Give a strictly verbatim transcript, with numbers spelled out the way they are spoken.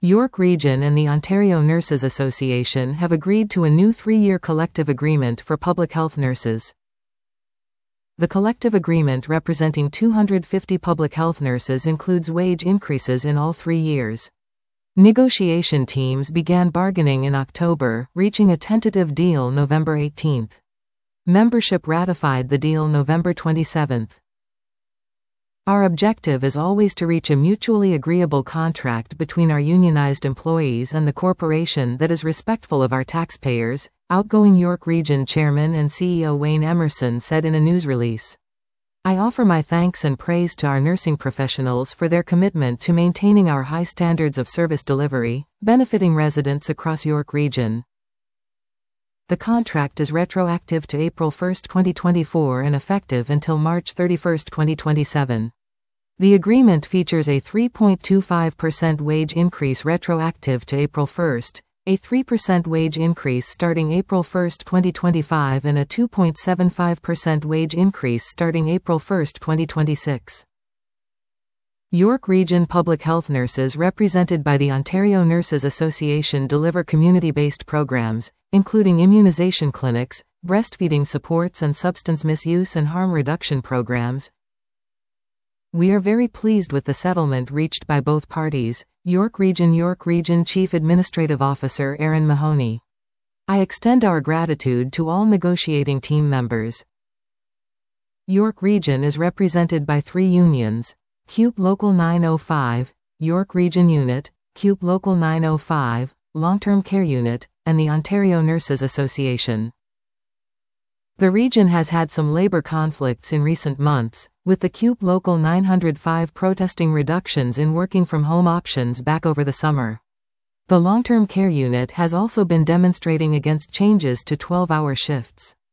York Region and the Ontario Nurses Association have agreed to a new three-year collective agreement for public health nurses. The collective agreement representing two hundred fifty public health nurses includes wage increases in all three years. Negotiation teams began bargaining in October, reaching a tentative deal November eighteenth. Membership ratified the deal November twenty-seventh. Our objective is always to reach a mutually agreeable contract between our unionized employees and the corporation that is respectful of our taxpayers, outgoing York Region Chairman and C E O Wayne Emerson said in a news release. I offer my thanks and praise to our nursing professionals for their commitment to maintaining our high standards of service delivery, benefiting residents across York Region. The contract is retroactive to April first, twenty twenty-four and effective until March thirty-first, twenty twenty-seven. The agreement features a three point two five percent wage increase retroactive to April first, a three percent wage increase starting April first, twenty twenty-five and a two point seven five percent wage increase starting April first, twenty twenty-six. York Region public health nurses represented by the Ontario Nurses Association deliver community-based programs, including immunization clinics, breastfeeding supports and substance misuse and harm reduction programs. We are very pleased with the settlement reached by both parties. York Region York Region Chief Administrative Officer Aaron Mahoney. I extend our gratitude to all negotiating team members. York Region is represented by three unions: C U P Local nine oh five, York Region Unit, C U P Local nine oh five, Long-Term Care Unit, and the Ontario Nurses Association. The region has had some labor conflicts in recent months, with the C U P Local nine oh five protesting reductions in working-from-home options back over the summer. The Long-Term Care Unit has also been demonstrating against changes to twelve-hour shifts.